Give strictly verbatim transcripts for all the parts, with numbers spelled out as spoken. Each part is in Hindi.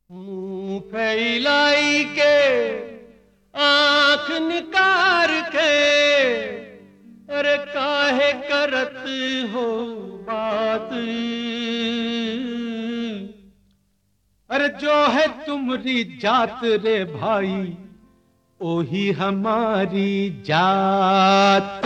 मुंह फैलाई के आंख निकार के, अरे काहे करत हो बात। अरे जो है तुमरी जात रे भाई, ओही हमारी जात।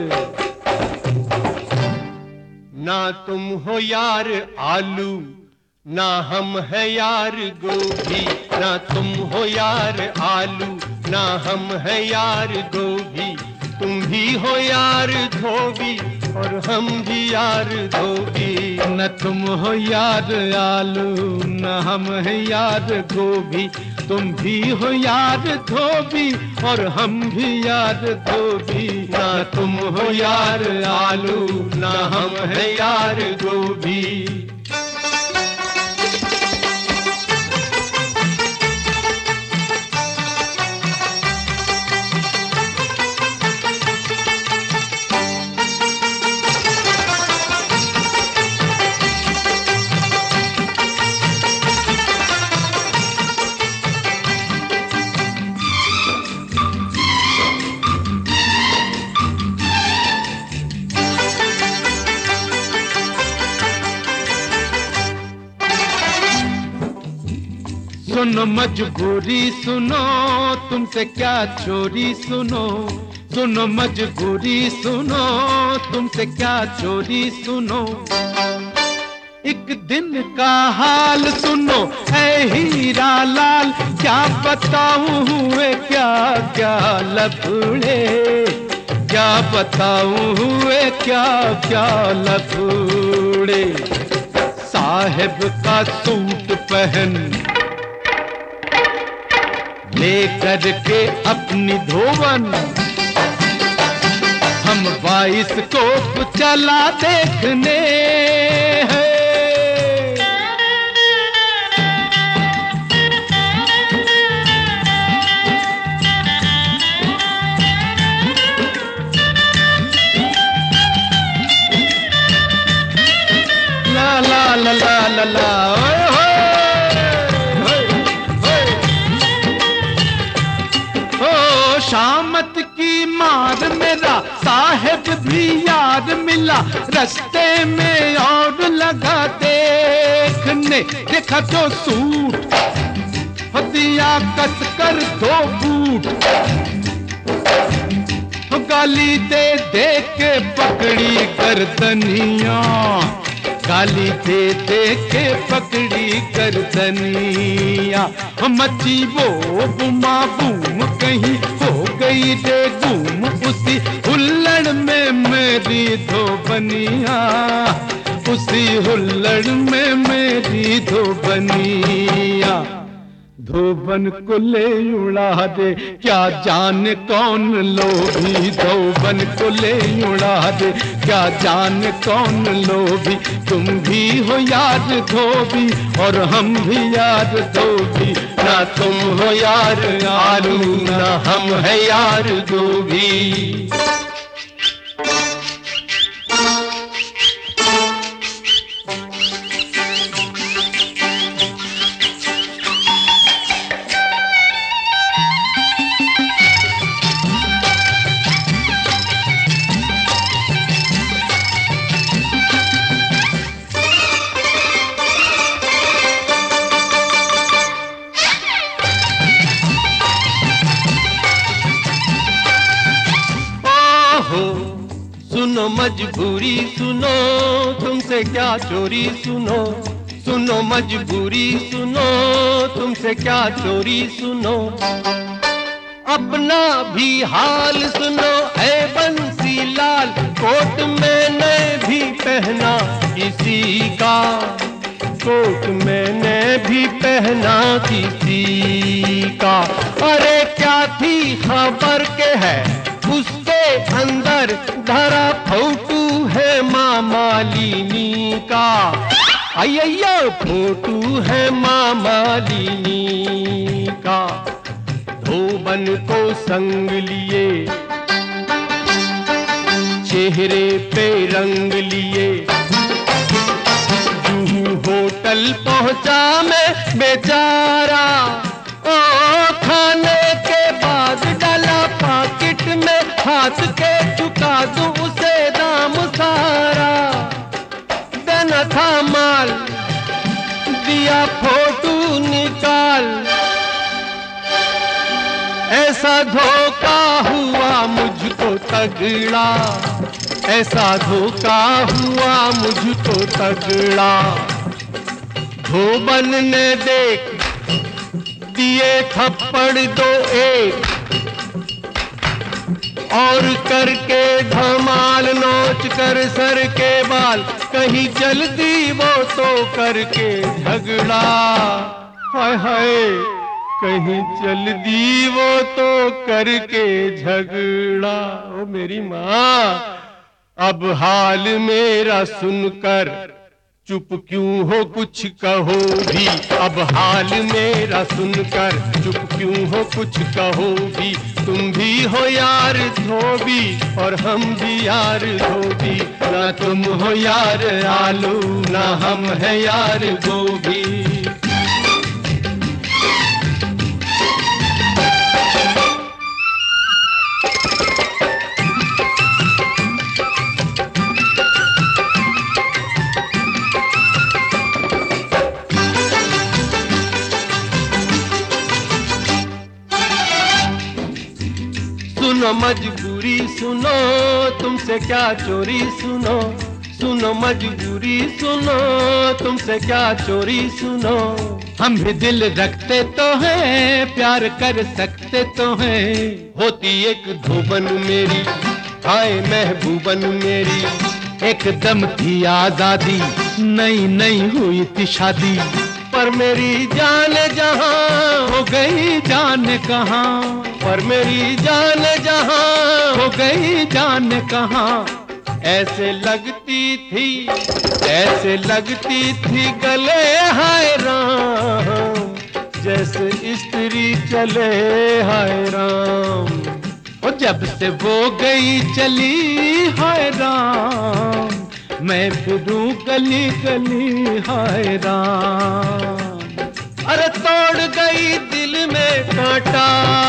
ना तुम हो यार आलू, ना हम है यार गोभी। ना तुम हो यार आलू, ना हम है यार गोभी। तुम भी हो यार धोबी और हम भी यार धोबी। न तुम हो यार आलू, न हम है यार गोभी। तुम भी हो यार धोबी और हम भी यार धोबी। ना तुम हो यार आलू, ना हम है यार गोभी। सुनो मजबूरी सुनो, तुमसे क्या चोरी सुनो। सुनो मजबूरी सुनो, तुमसे क्या चोरी सुनो। एक दिन का हाल सुनो है हीरा लाल, क्या बताऊं हुए क्या क्या लफड़े। क्या बताऊं हुए क्या क्या लफड़े। साहेब का सूट पहन लेकर के अपनी धोवन, हम बाईस कोप चला देखने हैं। ला ला ला ला ला ला ओए होए। शामत की मार मेरा साहेब भी यार मिला, रस्ते में और लगा देखने। देखा तो सूट दिया कस कर दो बूट, गाली दे दे के पकड़ी गर्दनिया। गाली दे दे के पकड़ी गर्दनिया। मची वो बुमा बूम कहीं हो गई रे गुम, उसी हुल्लड़ में मेरी धोबनिया। उसी हुल्लड़ में मेरी धोबनिया। धोबन को ले उड़ा दे क्या जाने कौन लोभी। धोबन को ले उड़ा दे क्या जाने कौन लोभी। तुम भी हो यार धोबी और हम भी यार धोबी। ना तुम हो यार आलू, ना हम है यार गोभी। सुनो मजबूरी सुनो, तुमसे क्या चोरी सुनो। सुनो मजबूरी सुनो, तुमसे क्या चोरी सुनो। अपना भी हाल सुनो है बंसी लाल, कोट मैंने भी पहना किसी का। कोट मैंने भी पहना किसी का। अरे क्या थी खबर के है उसके अंदर धरा फोटू है माँ मालिनी का। अय्या फोटू है माँ मालिनी का। धोबन को संग लिए चेहरे पे रंग लिए, यूं होटल पहुंचा मैं बेचारा, ओ खाने के बाद डाला पाकिट में, हाथ के चुका दूं उसे दाम सारा। देना था माल, दिया फोटो निकाल, ऐसा धोखा हुआ मुझको तगड़ा, ऐसा धोखा हुआ मुझको तगड़ा। धोबन ने देख दिए थप्पड़ दो एक, और करके धमाल नोच कर सर के बाल, कहीं जल्दी वो तो करके झगड़ा। हाय हाय कहीं जल्दी वो तो करके झगड़ा। ओ मेरी माँ, अब हाल मेरा सुनकर चुप क्यों हो कुछ कहो भी, अब हाल मेरा सुनकर चुप क्यों हो कुछ कहो भी। तुम भी हो यार धोबी और हम भी यार धोबी, ना तुम हो यार आलू ना हम है यार गोभी। सुनो मजबूरी सुनो, तुमसे क्या चोरी सुनो, सुनो मजबूरी सुनो, तुमसे क्या चोरी सुनो। हम भी दिल रखते तो हैं, प्यार कर सकते तो हैं। होती एक धोबन मेरी, हाय महबूबन मेरी, एकदम थी आजादी, नई नई हुई थी शादी। पर मेरी जान जहां हो गई जान कहाँ, पर मेरी जान जहां हो गई जान कहाँ। ऐसे लगती थी, ऐसे लगती थी गले हाय राम, जैसे स्त्री चले हाय राम। और जब से वो गई चली हाय राम, मैं फिरूं गली गली हाय राम। अरे तोड़ गई दिल में कांटा,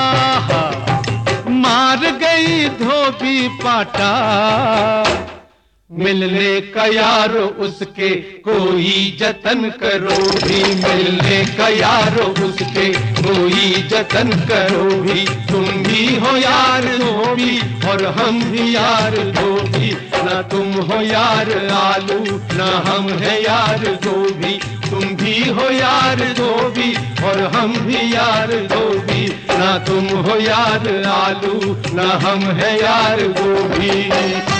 मार गई धोबी पाटा। मिलने का यार उसके कोई जतन करो भी, मिलने का यार उसके कोई जतन करो भी। तुम भी हो यार धोबी और हम भी यार धोबी, ना तुम हो यार आलू ना हम है यार गोभी। तुम भी हो यार धोबी और हम भी यार धोबी, ना तुम हो यार आलू ना हम है यार गोभी।